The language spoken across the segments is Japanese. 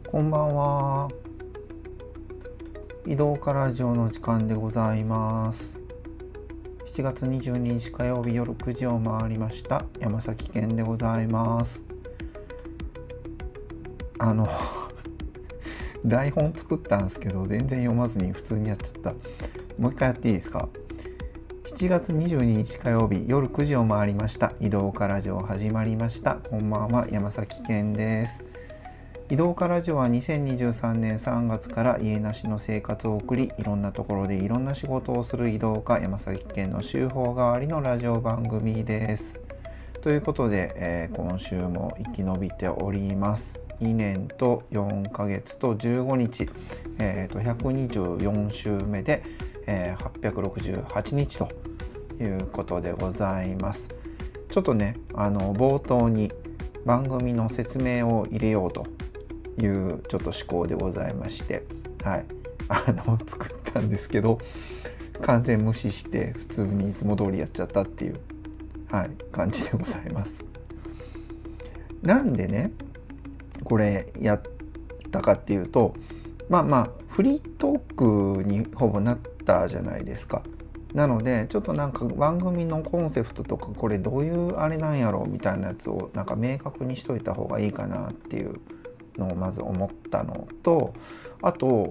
こんばんは。移動からラジオの時間でございます。7月22日火曜日夜9時を回りました。山崎健でございます。台本作ったんですけど全然読まずに普通にやっちゃった。もう一回やっていいですか。7月22日火曜日夜9時を回りました。移動からラジオ始まりました。こんばんは、山崎健です。移動からラジオは2023年3月から家なしの生活を送り、いろんなところでいろんな仕事をする移動家山崎健の週報代わりのラジオ番組です。ということで、今週も生き延びております。2年と4ヶ月と15日、124週目で、868日ということでございます。ちょっとね、冒頭に番組の説明を入れようというちょっと思考でございまして、はい、作ったんですけど完全無視して普通にいつも通りやっちゃったっていう、感じでございます。なんでねこれやったかっていうと、フリートークにほぼなったじゃないですか。なのでちょっとなんか番組のコンセプトとかこれどういうあれなんやろうみたいなやつをなんか明確にしといた方がいいかなっていうのをまず思ったのと、あと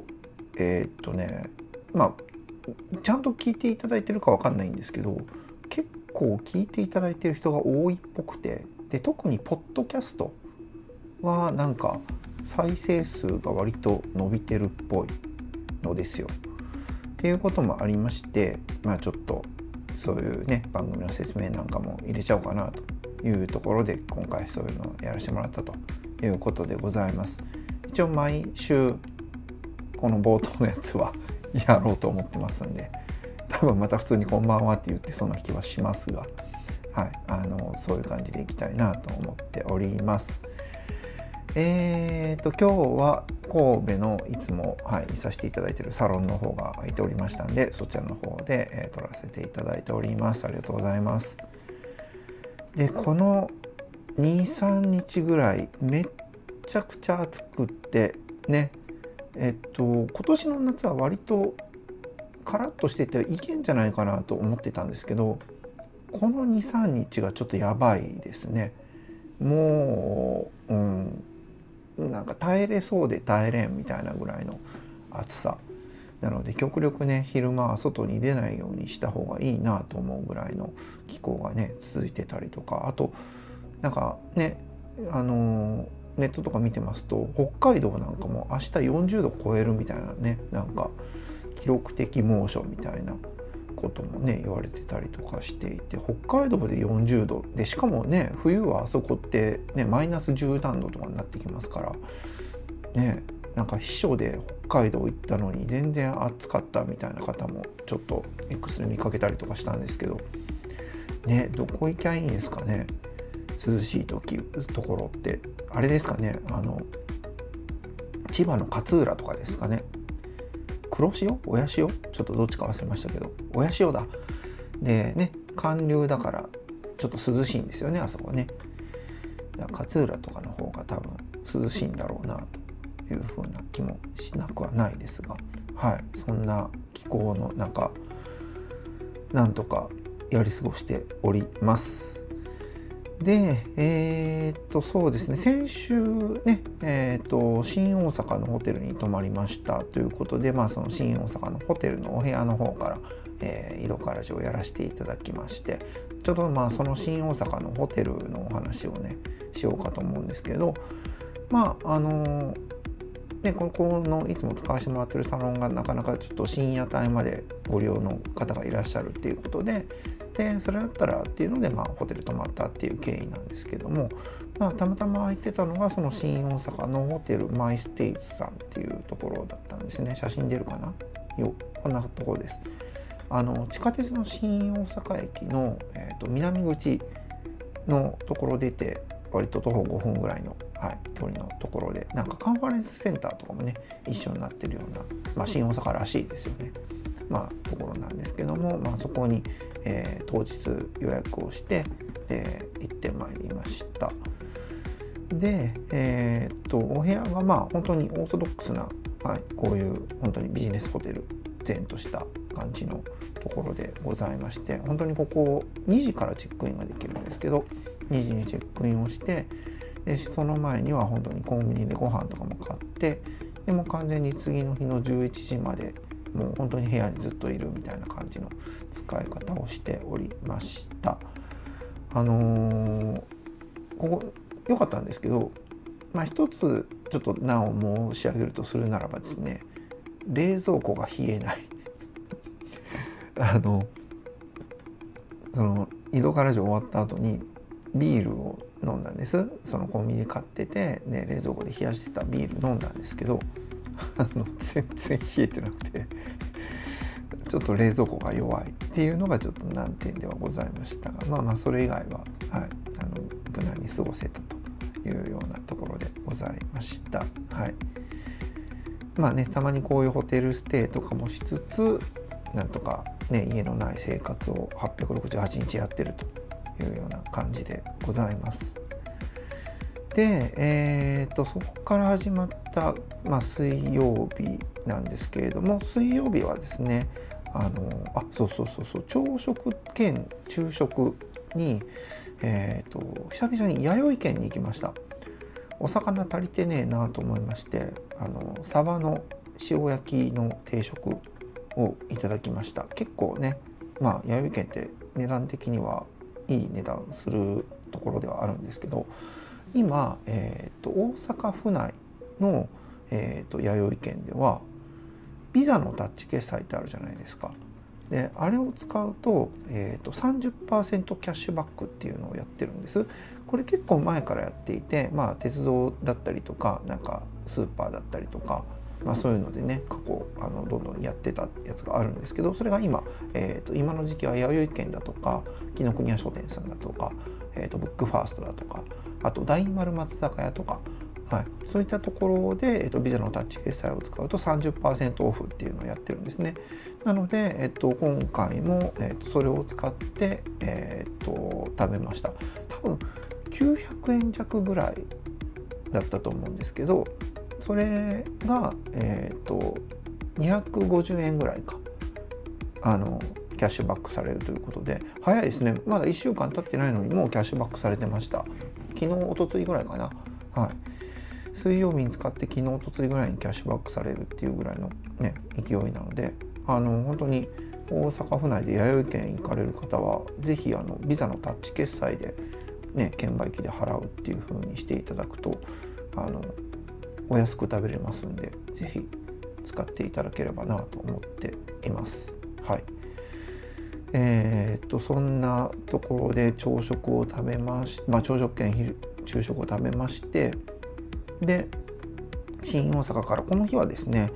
ちゃんと聞いていただいてるかわかんないんですけど、結構聞いていただいてる人が多いっぽくて、で特にポッドキャストはなんか再生数が割と伸びてるっぽいのですよ。っていうこともありまして、ちょっとそういうね番組の説明なんかも入れちゃおうかなというところで今回そういうのをやらせてもらったということでございます。一応毎週この冒頭のやつはやろうと思ってますんで、多分また普通にこんばんはって言ってそうな気はしますが、そういう感じでいきたいなと思っております。今日は神戸のいつも、いさせていただいているサロンの方が空いておりましたんで、そちらの方で、撮らせていただいております。ありがとうございます。でこの 2,3 日ぐらいめっちゃくちゃ暑くってね、今年の夏は割とカラッとしてていけんじゃないかなと思ってたんですけど、この 2,3 日がちょっとやばいですね。もう、なんか耐えれそうで耐えれんみたいなぐらいの暑さなので、極力ね昼間は外に出ないようにした方がいいなと思うぐらいの気候がね続いてたりとか、あとなんかねネットとか見てますと北海道なんかも明日40度超えるみたいなね、なんか記録的猛暑みたいなこともね言われてたりとかしていて、北海道で40度で、しかもね冬はあそこってねマイナス10何度とかになってきますからね、なんか避暑で北海道行ったのに全然暑かったみたいな方もちょっと X で見かけたりとかしたんですけどね、どこ行きゃいいんですかね。涼しいところってあれですかね、千葉の勝浦とかですかね。黒潮親潮ちょっとどっちか忘れましたけど、親潮だ。でね寒流だからちょっと涼しいんですよね、あそこね。勝浦とかの方が多分涼しいんだろうなというふうな気もしなくはないですが、そんな気候の中なんとかやり過ごしております。でそうですね、先週ね新大阪のホテルに泊まりましたということで、その新大阪のホテルのお部屋の方から、移動からラジオをやらせていただきまして、ちょっとその新大阪のホテルのお話をねしようかと思うんですけど、ここのいつも使わせてもらってるサロンがなかなかちょっと深夜帯までご利用の方がいらっしゃるっていうことで、それだったらっていうのでホテル泊まったっていう経緯なんですけども、たまたま空いてたのがその新大阪のホテルマイステイツさんっていうところだったんですね。写真出るかなよ、こんなところです。地下鉄の新大阪駅の、南口のところ出て割と徒歩5分ぐらいの、距離のところで、なんかカンファレンスセンターとかもね一緒になってるような、新大阪らしいですよね、ところなんですけども、そこに、当日予約をして、行ってまいりました。 で、お部屋がまあ本当にオーソドックスな、はい、こういう本当にビジネスホテル前とした感じのところでございまして、本当にここ2時からチェックインができるんですけど、2時にチェックインをして、でその前には本当にコンビニでご飯とかも買って、でも完全に次の日の11時までもう本当に部屋にずっといるみたいな感じの使い方をしておりました。ここ良かったんですけど、一つちょっと難を申し上げるとするならばですね、冷蔵庫が冷えないその井戸から城終わった後にビールを飲んだんです。そのコンビニで買ってて、ね、冷蔵庫で冷やしてたビール飲んだんですけど全然冷えてなくてちょっと冷蔵庫が弱いっていうのがちょっと難点ではございましたが、それ以外は、はい、無難に過ごせたというようなところでございました。はい、たまにこういうホテルステイとかもしつつ、なんとかね、家のない生活を868日やってるというような感じでございます。で、そこから始まった、水曜日なんですけれども、水曜日はですね、朝食兼昼食に、久々に弥生県に行きました。お魚足りてねえなと思いまして、サバの塩焼きの定食をいただきました。結構ね、弥生県って値段的にはいい値段するところではあるんですけど、今、大阪府内の、弥生県ではビザのタッチ決済ってあるじゃないですか。であれを使うと、30% キャッシュバックっていうのをやってるんです。これ結構前からやっていて、鉄道だったりとか、なんかスーパーだったりとか、そういうのでね、過去どんどんやってたやつがあるんですけど、それが今、今の時期は弥生県だとか紀ノ国屋書店さんだとか、ブックファーストだとか、あと大丸松坂屋とか、そういったところで、ビザのタッチ決済を使うと 30% オフっていうのをやってるんですね。なので、今回も、それを使って、食べました。多分900円弱ぐらいだったと思うんですけど、それが、250円ぐらいかキャッシュバックされるということで、早いですね。まだ1週間経ってないのにもうキャッシュバックされてました。昨日一昨日ぐらいかな。水曜日に使って昨日一昨日ぐらいにキャッシュバックされるっていうぐらいの、ね、勢いなので、本当に大阪府内で弥生県行かれる方はぜひビザのタッチ決済で、ね、券売機で払うっていう風にしていただくとお安く食べれますんで、ぜひ使っていただければなと思っています。はい。そんなところで朝食を食べ朝食兼昼食を食べまして、で新大阪からこの日はですね、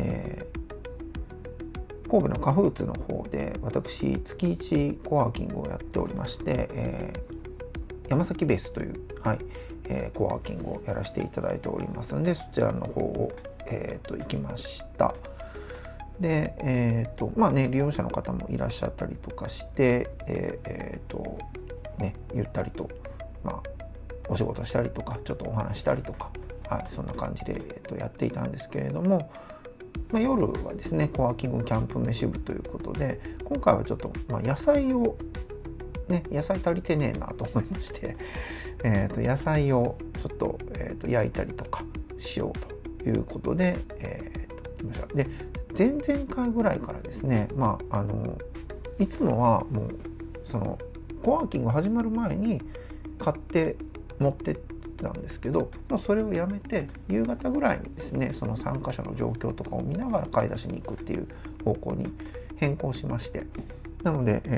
神戸のカフーツの方で私月1コワーキングをやっておりまして、山崎ベースという、コワーキングをやらせていただいておりますので、そちらの方を、行きました。で、利用者の方もいらっしゃったりとかして、ゆったりと、お仕事したりとかちょっとお話したりとか、そんな感じで、やっていたんですけれども、夜はですねコワーキングキャンプ飯部ということで、今回はちょっと、野菜足りてねえなと思いまして、野菜をちょっと、焼いたりとかしようということで、来ました。で前々回ぐらいからですね、いつもはもうそのコワーキング始まる前に買って持ってってたんですけど、それをやめて夕方ぐらいにですね、その参加者の状況とかを見ながら買い出しに行くっていう方向に変更しまして、なので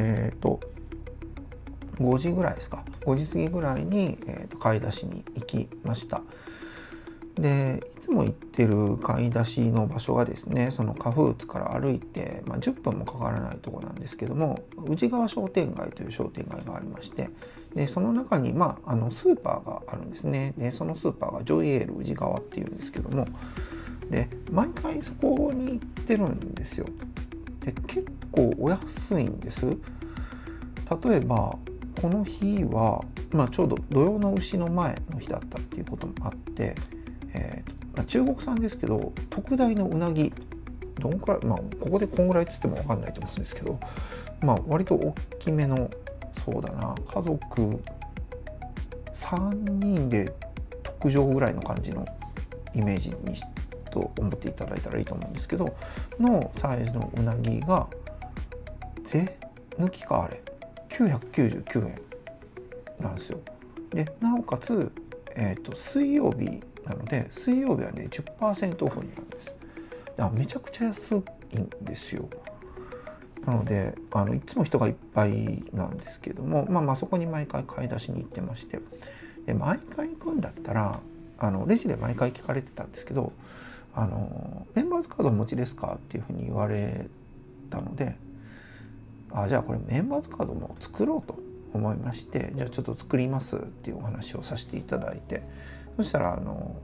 5時ぐらいですか、5時過ぎぐらいに、買い出しに行きました。でいつも行ってる買い出しの場所がですね、そのカフーツから歩いて、10分もかからないところなんですけども、宇治川商店街という商店街がありまして、でその中に、スーパーがあるんですね。でそのスーパーがジョイエール宇治川っていうんですけども、で毎回そこに行ってるんですよ。で結構お安いんです。例えばこの日は、ちょうど土用の丑の前の日だったっていうこともあって、中国産ですけど特大のうなぎ、どんくらい、ここでこんぐらいっつっても分かんないと思うんですけど、割と大きめの、そうだな、家族3人で特上ぐらいの感じのイメージにと思っていただいたらいいと思うんですけどのサイズのうなぎが税抜きかあれ999円なんですよ。でなおかつ、水曜日なので水曜日はね 10% オフになるんです。めちゃくちゃ安いんですよ。なのでいつも人がいっぱいなんですけども、そこに毎回買い出しに行ってまして、で毎回行くんだったらレジで毎回聞かれてたんですけどメンバーズカードお持ちですかっていうふうに言われたので、じゃあこれメンバーズカードも作ろうと思いまして、じゃあちょっと作りますっていうお話をさせていただいて、そしたら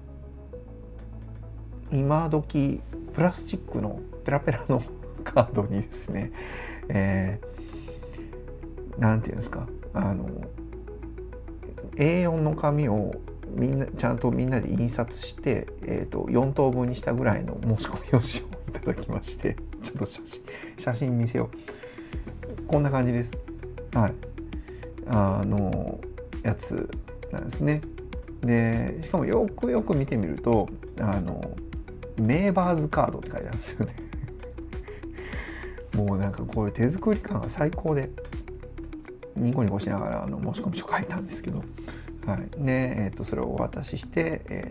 今時プラスチックのペラペラのカードにですね、なんていうんですか、A4 の紙をちゃんとみんなで印刷して、4等分にしたぐらいの申し込み用紙をいただきまして、ちょっと写真見せよう。こんな感じです。はい。やつなんですね。でしかもよくよく見てみるとメーバーズカードって書いてあるんですよね。もうなんかこういう手作り感が最高でニコニコしながら申し込み書書いたんですけど、はい、で、それをお渡しして、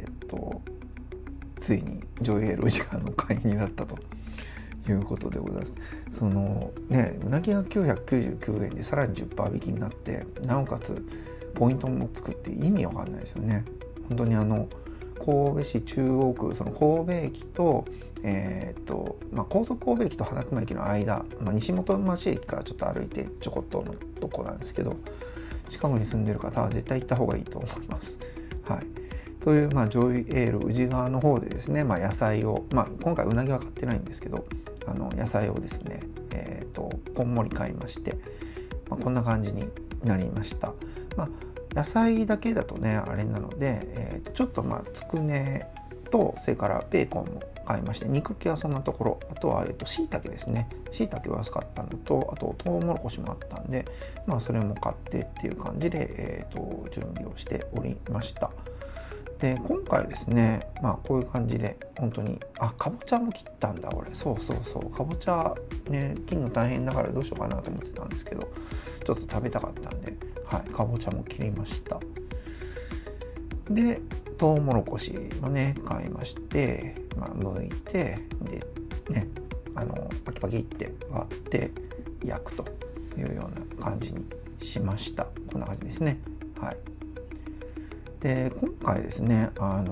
ついにジョイエール宇治川の会員になったということでございます。そのね、うなぎが999円でさらに 10% 引きになって、なおかつポイントもつくって意味わかんないですよね。本当に神戸市中央区、その神戸駅と高速神戸駅と花熊駅の間、西本町駅からちょっと歩いてちょこっとのとこなんですけど、近くに住んでる方は絶対行った方がいいと思います。はい、という、ジョイエール宇治川の方でですね、野菜を、今回うなぎは買ってないんですけど野菜をですね、こんもり買いまして、こんな感じになりました。野菜だけだとねあれなので、ちょっとつくねとそれからベーコンも買いまして、肉系はそんなところ、あとはしいたけですね、しいたけは安かったのと、あとトウモロコシもあったんでそれも買ってっていう感じで、準備をしておりました。で今回ですね、こういう感じで本当にかぼちゃも切ったんだ俺、そうかぼちゃね切るの大変だからどうしようかなと思ってたんですけど、ちょっと食べたかったんで、かぼちゃも切りました。でトウモロコシもね買いまして、剥いてでねパキパキって割って焼くというような感じにしました。こんな感じですね。はい。で今回ですね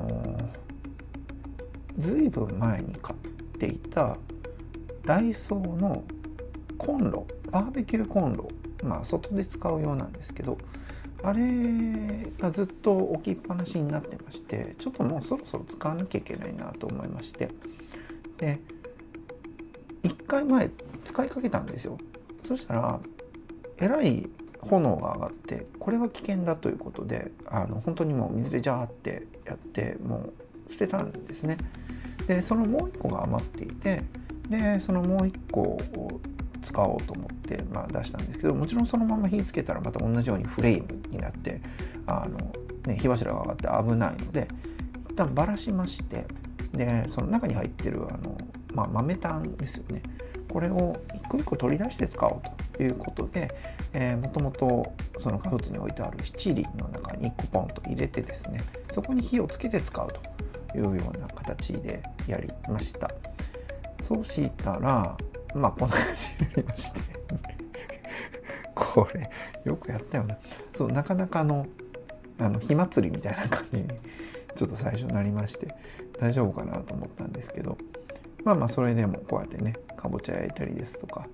ずいぶん前に買っていたダイソーのコンロ、バーベキューコンロ、外で使うようなんですけど、あれがずっと置きっぱなしになってまして、ちょっともうそろそろ使わなきゃいけないなと思いまして、で1回前使いかけたんですよ。そしたらえらい炎が上がって、これは危険だということで本当にもう水でジャーってやってもう捨てたんですね。でそのもう一個が余っていて、でそのもう一個を使おうと思って、出したんですけど、もちろんそのまま火つけたらまた同じようにフレームになって火柱が上がって危ないので、一旦ばらしまして、でその中に入ってる豆炭ですよね、これを一個一個取り出して使おうということで、もともとその家物に置いてある七輪の中に1個ポンと入れてですね、そこに火をつけて使うというような形でやりました。そうしたらこんな感じになりましてこれよくやったよね。そうなかなか火祭りみたいな感じにちょっと最初なりまして、大丈夫かなと思ったんですけど、それでもこうやってねかぼちゃ焼いたりですとか、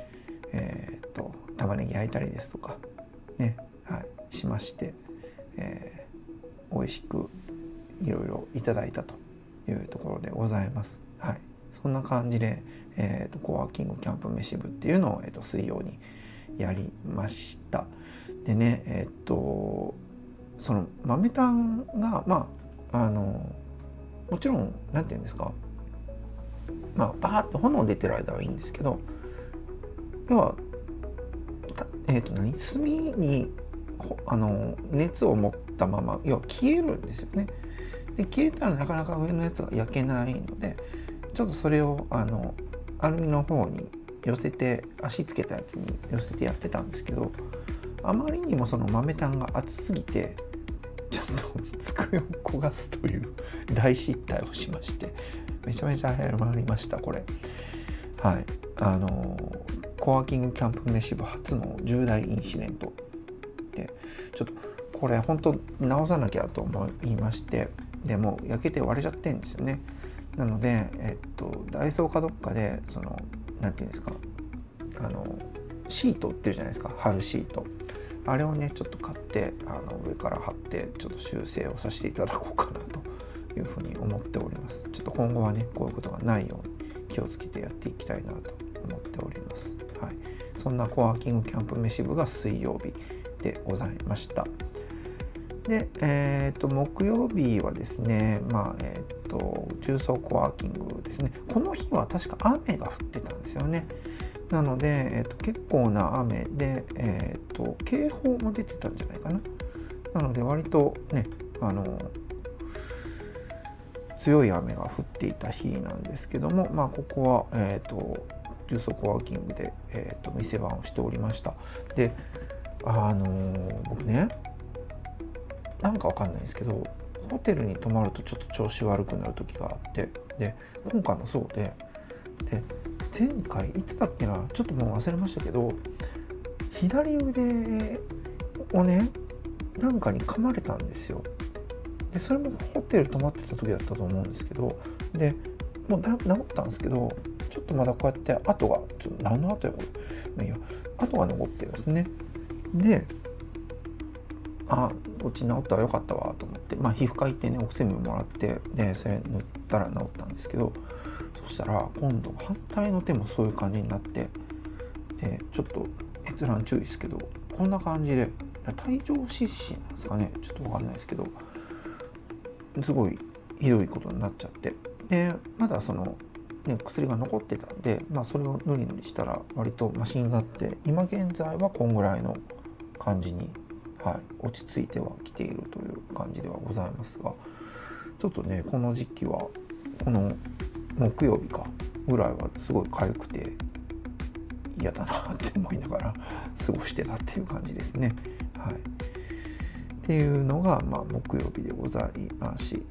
玉ねぎ焼いたりですとかね、しまして、美味しくいろいろいただいたというところでございます。はい、そんな感じで、コワーキングキャンプ飯部っていうのを、水曜にやりました。でねその豆炭がもちろんなんていうんですか、バーッと炎出てる間はいいんですけど、要は炭に熱を持ったまま要は消えるんですよね。で消えたらなかなか上のやつが焼けないので、ちょっとそれをアルミの方に寄せて、足つけたやつに寄せてやってたんですけど、あまりにもその豆炭が熱すぎてちょっと机を焦がすという大失態をしまして、めちゃめちゃ流行りましたこれ。はい、コワーキングキャンプ飯部初の重大インシデントで、ちょっとこれ本当直さなきゃと思いまして、でもう焼けて割れちゃってるんですよね。なのでダイソーかどっかでそのなんていうんですか、シート売ってるじゃないですか、貼るシート、あれをねちょっと買って上から貼ってちょっと修正をさせていただこうかなというふうに思っております。ちょっと今後はねこういうことがないように気をつけてやっていきたいなと思っております。はい、そんなコワーキングキャンプ飯部が水曜日でございました。で、木曜日はですね、重曹コワーキングですね。この日は確か雨が降ってたんですよね。なので、結構な雨で、警報も出てたんじゃないかな。なので割とね、強い雨が降っていた日なんですけども、ここは、重曹コワーキングで、店番をしておりました。で、僕ね、なんかわかんないんですけど、ホテルに泊まるとちょっと調子悪くなる時があって、で今回もそうで、前回いつだっけな、ちょっともう忘れましたけど、左腕をねなんかに噛まれたんですよ。でそれもホテル泊まってた時だったと思うんですけど、でもう治ったんですけど、ちょっとまだこうやって跡が何の跡やこれ、跡が残ってるんですね。でこっち治ったらよかったわと思って、皮膚科行ってねお薬もらって、でそれ塗ったら治ったんですけど、そしたら今度反対の手もそういう感じになって、でちょっと閲覧注意ですけど、こんな感じで帯状疱疹なんですかね、ちょっと分かんないですけど、すごいひどいことになっちゃって、でまだその、薬が残ってたんで、それを塗り塗りしたら割とマシになって、今現在はこんぐらいの感じに、落ち着いてはきているという感じではございますが、ちょっとねこの時期はこの木曜日かぐらいはすごい痒くて嫌だなって思いながら過ごしてたっていう感じですね。っていうのが木曜日でございました。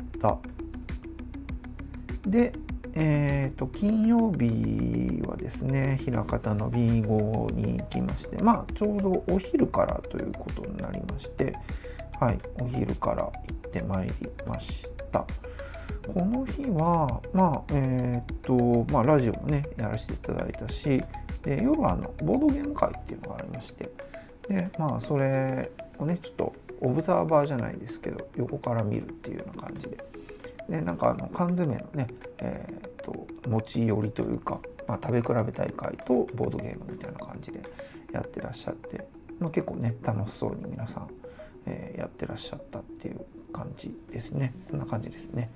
で金曜日はですね、枚方の B5 に行きまして、ちょうどお昼からということになりまして、お昼から行ってまいりました。この日はラジオもねやらせていただいたし、で夜はボードゲーム会っていうのがありまして、でそれをねちょっとオブザーバーじゃないですけど横から見るっていうような感じで、なんか缶詰のね持ち寄りというか、食べ比べ大会とボードゲームみたいな感じでやってらっしゃって、結構ね楽しそうに皆さん、やってらっしゃったっていう感じですね。こんな感じですね。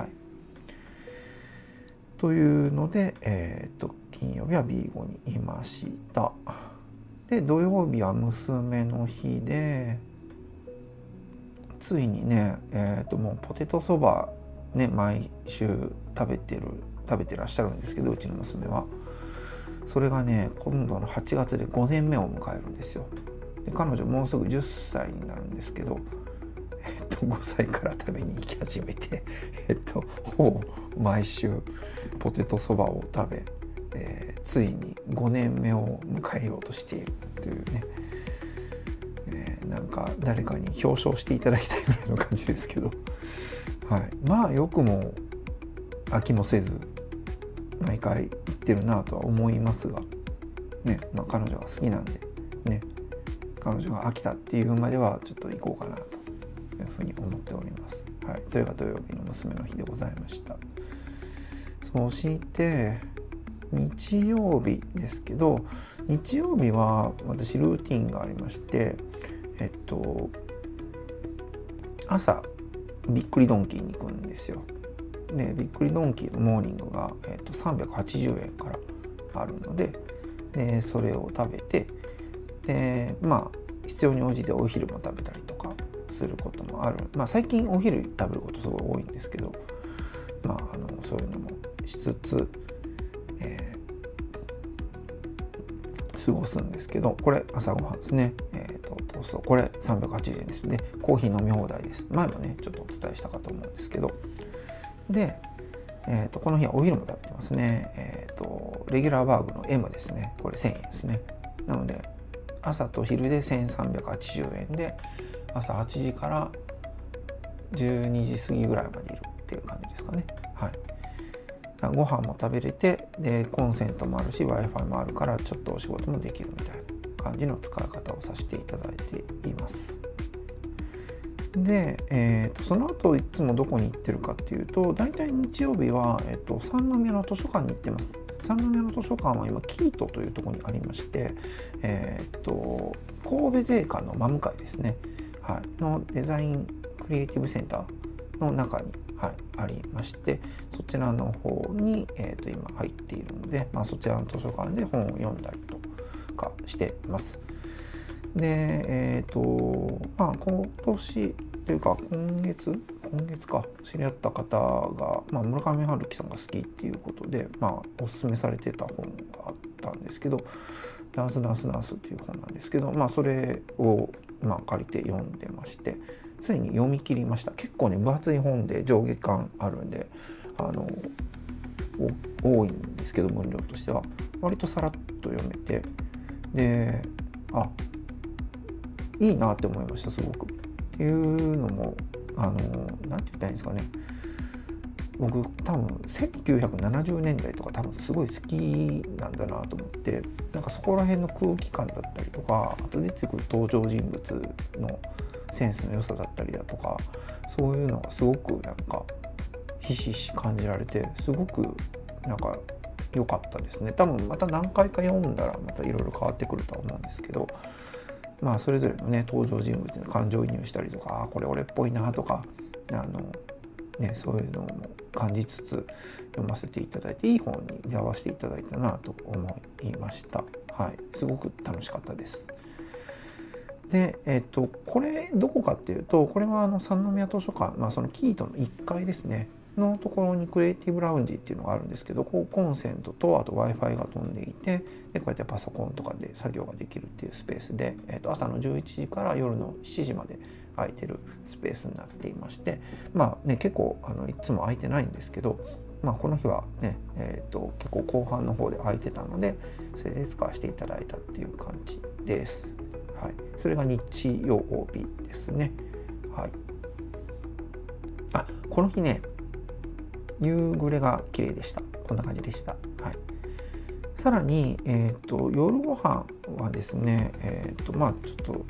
というので、金曜日は B5 にいました。で土曜日は娘の日で、ついにねもうポテトそばね毎週食べてらっしゃるんですけど、うちの娘はそれがね今度の8月で5年目を迎えるんですよ。で彼女もうすぐ10歳になるんですけど、5歳から食べに行き始めてほぼ毎週ポテトそばを食べ、ついに5年目を迎えようとしているというね、なんか誰かに表彰していただきたいぐらいの感じですけど、よくも飽きもせず毎回行ってるなとは思いますがね、彼女が好きなんでね、彼女が飽きたっていうまではちょっと行こうかなというふうに思っております。それが土曜日の娘の日でございました。そして日曜日ですけど、日曜日は私ルーティンがありまして、朝びっくりドンキーに行くんですよ。でびっくりドンキーのモーニングが、380円からあるので、それを食べて、で必要に応じてお昼も食べたりとかすることもある。最近お昼食べることすごい多いんですけど、そういうのもしつつ、過ごすんですけど、これ朝ごはんですね。トースト、これ380円ですね。コーヒー飲み放題です。前もねちょっとお伝えしたかと思うんですけど、で、この日はお昼も食べてますね。レギュラーバーグの M ですね。これ1000円ですね。なので朝と昼で1380円で、朝8時から12時過ぎぐらいまでいるっていう感じですかね。はい。ご飯も食べれて、でコンセントもあるし Wi-Fi もあるから、ちょっとお仕事もできるみたいな感じの使い方をさせていただいています。で、その後いつもどこに行ってるかっていうと、大体日曜日は、三宮の図書館に行ってます。三宮の図書館は今キートというところにありまして、神戸税関の真向かいですね、はい、のデザインクリエイティブセンターの中に、ありまして、そちらの方に、今入っているので、そちらの図書館で本を読んだりとかしています。で、今年というか今月か知り合った方が、村上春樹さんが好きっていうことで、おすすめされてた本があったんですけど、ダンスっていう本なんですけど、それを借りて読んでまして、ついに読み切りました。結構ね分厚い本で上下巻あるんで、多いんですけど、分量としては割とさらっと読めて、でいいなって思いました、すごく。っていうのもなんて言ったらいいんですかね、僕多分1970年代とか多分すごい好きなんだなと思って、なんかそこら辺の空気感だったりとか、あと出てくる登場人物のセンスの良さだったりだとか、そういうのがすごくなんかひしひし感じられて、すごくなんか良かったですね。多分また何回か読んだらまたいろいろ変わってくるとは思うんですけど、それぞれのね登場人物に感情移入したりとか、これ俺っぽいなとか、そういうのも感じつつ読ませていただいて、いい本に出会わせていただいたなと思いました。はい、すごく楽しかったです。で、これどこかっていうと、これは三宮図書館、そのキートの1階ですねのところにクリエイティブラウンジっていうのがあるんですけど、コンセントとあと Wi-Fi が飛んでいて、でこうやってパソコンとかで作業ができるっていうスペースで、朝の11時から夜の7時まで空いてるスペースになっていまして、結構いつも空いてないんですけど、この日はね、結構後半の方で空いてたので、それで使わせていただいたっていう感じです。はい、それが日曜日ですね。はい、この日ね夕暮れが綺麗でした。こんな感じでした。はい、さらに、夜ご飯はですね、ちょっと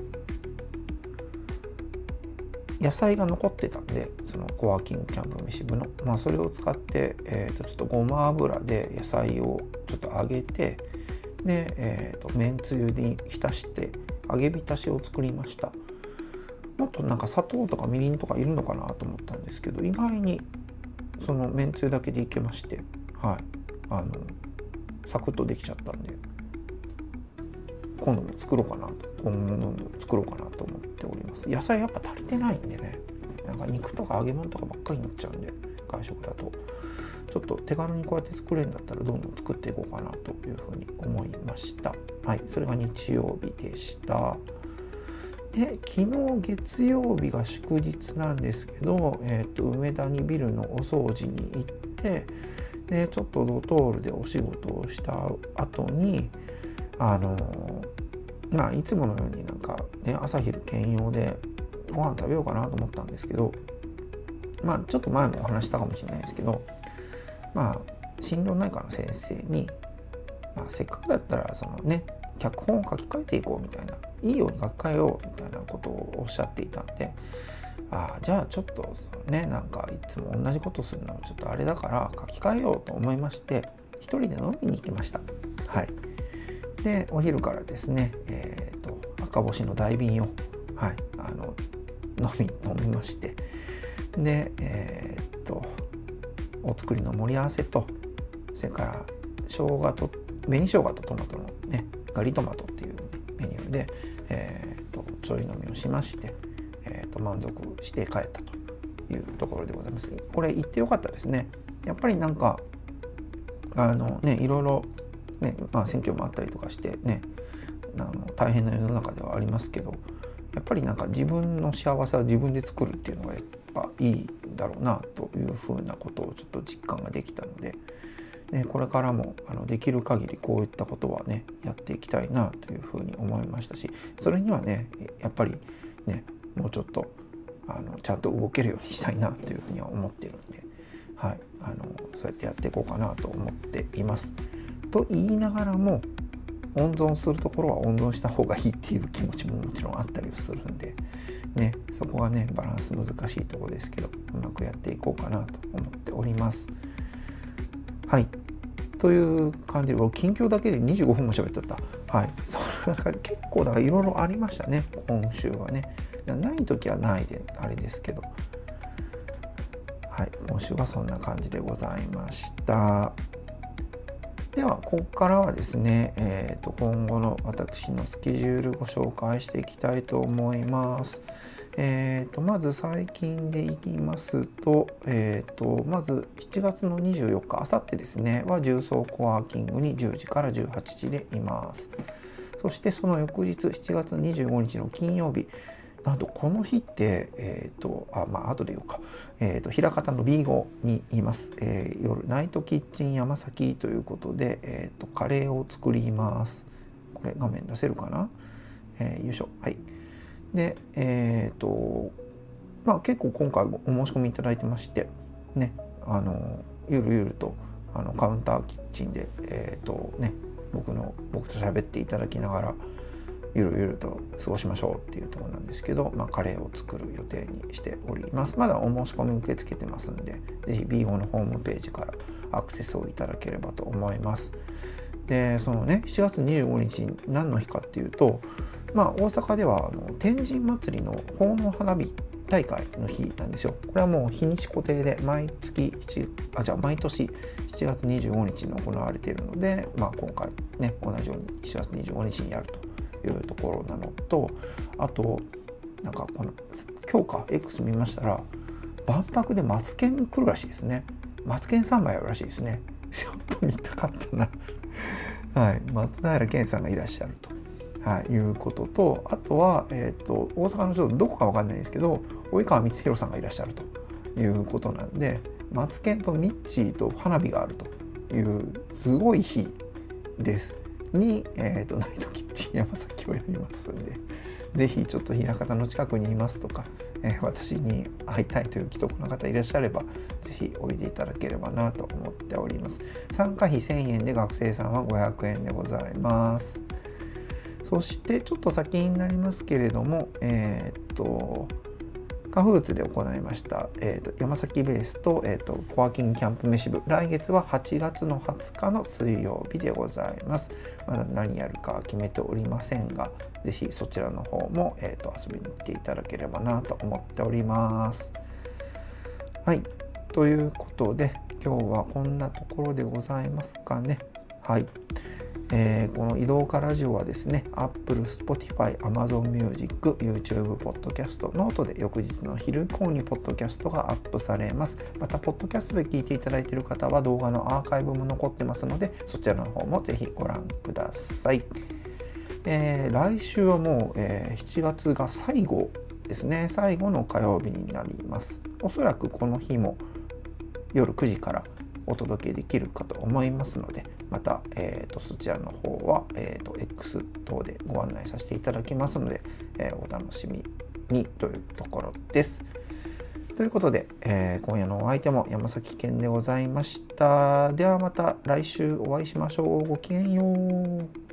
野菜が残ってたんで、そのコワーキングキャンプ飯部の、それを使って、ちょっとごま油で野菜をちょっと揚げて、で、めんつゆに浸して揚げ浸しを作りました。もっとなんか砂糖とかみりんとかいるのかなと思ったんですけど、意外にそのめんつゆだけでいけまして、サクッとできちゃったんで、今度も作ろうかなと思っております。野菜やっぱ足りてないんでね、なんか肉とか揚げ物とかばっかりになっちゃうんで、外食だとちょっと手軽にこうやって作れるんだったらどんどん作っていこうかなというふうに思いました。はい、それが日曜日でした。で、昨日月曜日が祝日なんですけど、梅田にビルのお掃除に行って、でちょっとドトールでお仕事をした後に、いつものようになんかね、朝昼兼用でご飯食べようかなと思ったんですけど、ちょっと前もお話したかもしれないですけど、心療内科の先生に、せっかくだったらそのね、脚本を書き換えていこうみたいな、いいように書き換えようみたいなことをおっしゃっていたんで、じゃあちょっとね、なんかいつも同じことするのもちょっとあれだから書き換えようと思いまして、 一人で飲みに行きました。はい。でお昼からですね、赤星の大瓶を、はい、飲みまして、でお作りの盛り合わせと、それから紅生姜とトマトのねガリトマトっていう、ね、メニューで、ちょい飲みをしまして、満足して帰ったというところでございます。これ行ってよかったですね。やっぱりなんかいろいろね、選挙もあったりとかしてね、大変な世の中ではありますけど、やっぱりなんか自分の幸せは自分で作るっていうのがやっぱいいだろうなというふうなことをちょっと実感ができたので、ね、これからもできる限りこういったことはねやっていきたいなというふうに思いましたし、それにはねやっぱりねもうちょっとちゃんと動けるようにしたいなというふうには思っているんで、はい、そうやってやっていこうかなと思っています。と言いながらも温存するところは温存した方がいいっていう気持ちももちろんあったりするんで、ね、そこはねバランス難しいところですけど、うまくやっていこうかなと思っております。はい、という感じで近況だけで25分も喋っちゃった。はい、それが結構だからいろいろありましたね今週はね。ない時はないであれですけど、はい、今週はそんな感じでございました。ではここからはですね、今後の私のスケジュールご紹介していきたいと思います。まず最近でいきますと、まず7月の24日、あさってですねは重曹コワーキングに10時から18時でいます。そしてその翌日7月25日の金曜日、なんとこの日って後で言おうか、枚方の B5 にいます、夜ナイトキッチン山崎ということで、カレーを作ります。これ画面出せるかな、よいしょ。はい。で結構今回お申し込みいただいてましてね、ゆるゆるとカウンターキッチンで僕と喋っていただきながらゆるゆると過ごしましょうっていうところなんですけど、カレーを作る予定にしております。まだお申し込み受け付けてますんで、ぜひ B5 のホームページからアクセスをいただければと思います。でそのね7月25日何の日かっていうと、大阪では天神祭りの奉納花火大会の日なんですよ。これはもう日にち固定で毎年7月25日に行われているので、今回ね同じように7月25日にやるというところなのと、あとなんか今日か X 見ましたら万博でマツケン来るらしいですね。マツケンサンバやるらしいですね。ちょっと見たかったなはい、松平健さんがいらっしゃると、いうことと、あとは、大阪のちょっとどこかわかんないですけど及川光弘さんがいらっしゃるということなんで、マツケンとミッチーと花火があるというすごい日ですに、ナイトキッチン山崎をやりますんで、ぜひちょっと枚方の近くにいますとか、私に会いたいという既得な方いらっしゃればぜひおいでいただければなと思っております。参加費1000円で学生さんは500円でございます。そしてちょっと先になりますけれども、カフーツで行いました、山崎ベースと、コワーキングキャンプ飯部、来月は8月の20日の水曜日でございます。まだ何やるか決めておりませんが、ぜひそちらの方も、遊びに来ていただければなと思っております。はい、ということで今日はこんなところでございますかね。はい。この移動化ラジオはですね、Apple、Spotify、Amazon Music、YouTube、Podcast、ノートで翌日の昼以降にポッドキャストがアップされます。また、ポッドキャストで聞いていただいている方は動画のアーカイブも残ってますので、そちらの方もぜひご覧ください。来週はもう、7月が最後ですね。最後の火曜日になります。おそらくこの日も夜9時からお届けできるかと思いますので、また、そちらの方は、X 等でご案内させていただきますので、お楽しみにというところです。ということで、今夜のお相手も山崎健でございました。ではまた来週お会いしましょう。ごきげんよう。